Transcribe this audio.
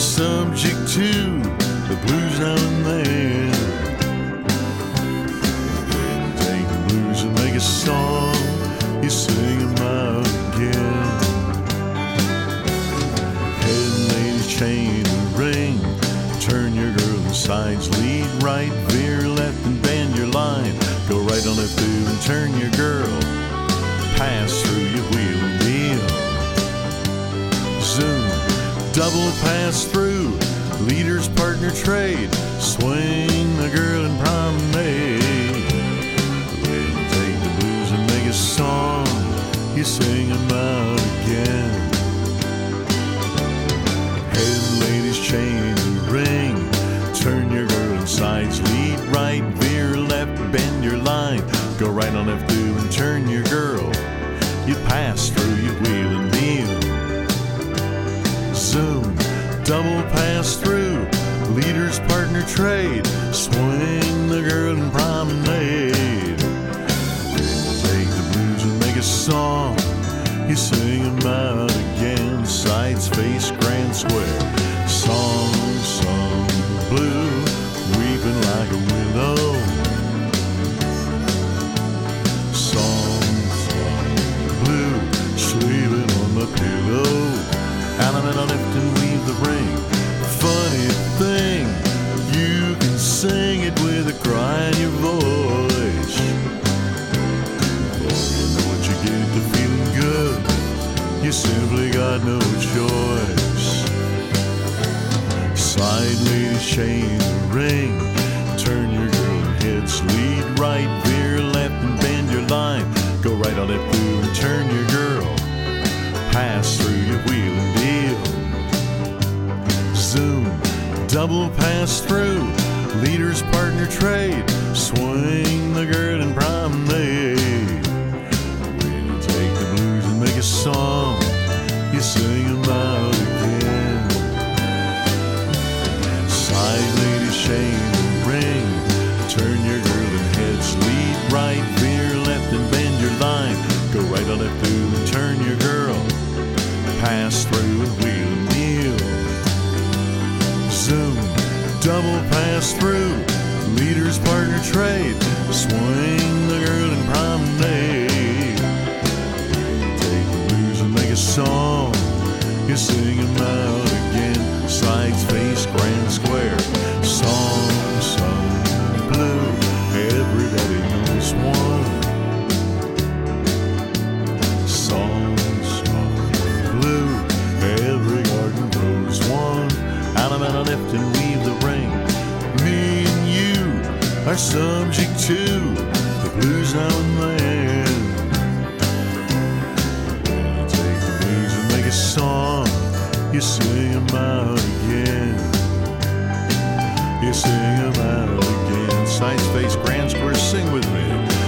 subject to the blues now and then. Take the blues and make a song, you sing them out again. Head ladies, chain and ring, turn your girl in sides, lead right, veer left and bend your line. Go right on left through and turn your girl, pass through your wheel and deal. Zoom, double pass through, leaders, partner, trade, swing the girl and promenade. When you take the blues and make a song, you sing them out again. Head ladies, chain and ring, turn your girl in sides, lead right, veer left, bend your line. Go right on left through and turn your girl, you pass through your wheel and deal. Zoom, double pass through, leaders, partner, trade, swing the girl and promenade. When you take the blues and make a song, you sing them out again. Sides, face, grand square, song, song, blue, weeping like a willow. Song, song, blue, sleeping on the pillow. Element on left and weave the ring. Funny thing, you can sing it with a cry in your voice. Before you know what you get to feeling good, you simply got no choice. Side ladies, chain and ring, turn your girl and heads, lead right, veer left and bend your line. Go right on left through and turn your girl, pass through your wheel and deal. Zoom, double pass through, leaders, partner, trade, swing the girl and promenade. When you take the blues and make a song, you sing them out again. Side ladies, chain and ring, turn your girl and heads, lead right, veer left and bend your line. Go right on left through and turn your girl, pass through and wheel and deal. Zoom, double pass through, leaders, partner, trade, swing the girl and promenade. Take the blues and make a song, you sing them out again. Sides, face, grand square, song, song, blue, everybody knows one. Song, song, blue, every garden grows one. Element on left and weave the ring. Me and you are subject to the blues now and then. When you take the blues and make a song, you sing them out again. You sing them out again. Sides, face, grand square, sing with me.